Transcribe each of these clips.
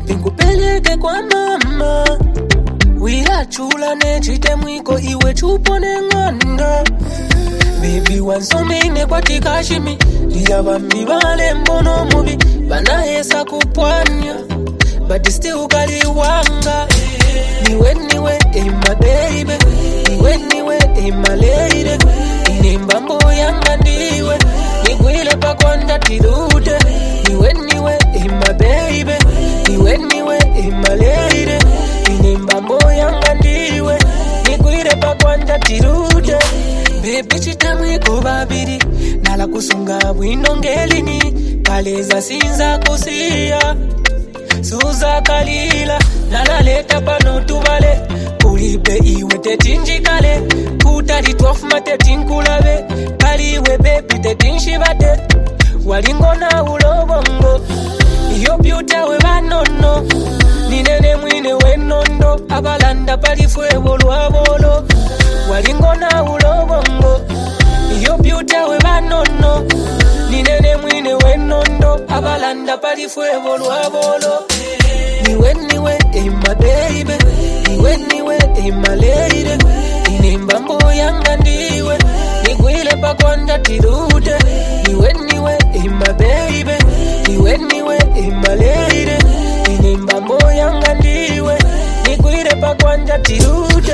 baby kupeleke kwa mama. Wila chula nechite mwiko iwe chupo nenganda. Baby wansomine kwa tikashimi. Liya bami bale mbono mubi. Bana hesa kupwanya. But still kaliwanga. Niwe, my baby. Niwe, my lady. Inimbambo yanga ndiwe. Nigwile pa kwanda tirude. Niwe, my baby. Niwe, my lady. Inimbambo yanga ndiwe. Nigwile pa kwanda tirude. Baby chitamwiko babiri. Nala kusunga winongelini. Kaleza sinza kusia. Suza kalila. Nala leta pano tubale. Kulibe iwe tetinjikale. Kutari 12 mate tinkulabe. Kaliwe baby tetinshibate. Walingona ulobongo. Iyo beauty we banono. Ninene mwine wenondo. Abalanda palifwe bolwabolo. Walingona ulobongo. Iyo beauty we banono. Ninene mwine wenondo. Abalanda palifwe bolwabolo. Niwe, my baby. Niwe, my lady. Inimbambo yanga ndiwe. Nigwile pa kwanda tirude. Niwe, my baby. Niwe, my lady. Inimbambo yanga ndiwe. Nigwile pa kwanda tirude.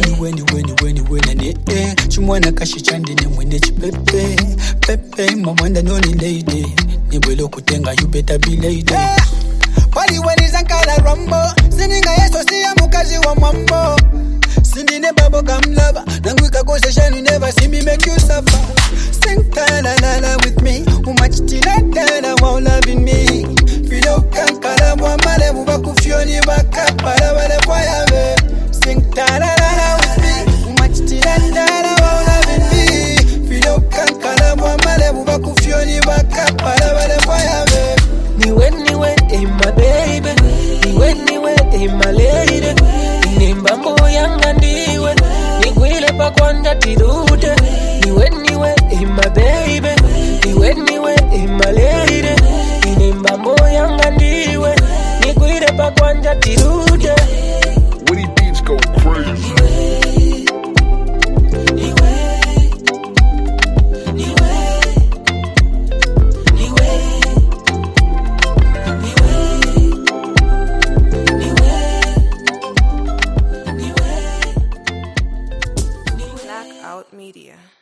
Niwe ne chumwana kashichandi ne mwene chipepe. Pepe mamwanda noni lady. Nibwelo kutenga you better be lady. Pali weni zankala rombo. Sininga yeso siya mukazi wa mambo. Sindine babo kamlava. Nangwika kose shine never see me make you suffer. Sing ta-la-la-la with me. Umachitila-la-la while loving me. Filo kankala mwamale mubakufyoni bakapala wale kwa yave. Sing ta-la-la-la with me. Umachitila-la-la while loving me. Filo kankala mwamale mubakufyoni bakapala wale kwa yave. Niwe, my baby. Niwe, my lady. Inimbambo yanga ndiwe. Nigwile pa kwanda tirude. Niwe, my baby. Niwe, my lady. Inimbambo yanga ndiwe. Nigwile pa kwanda tirude. Woody Beats go crazy. Blackout Media.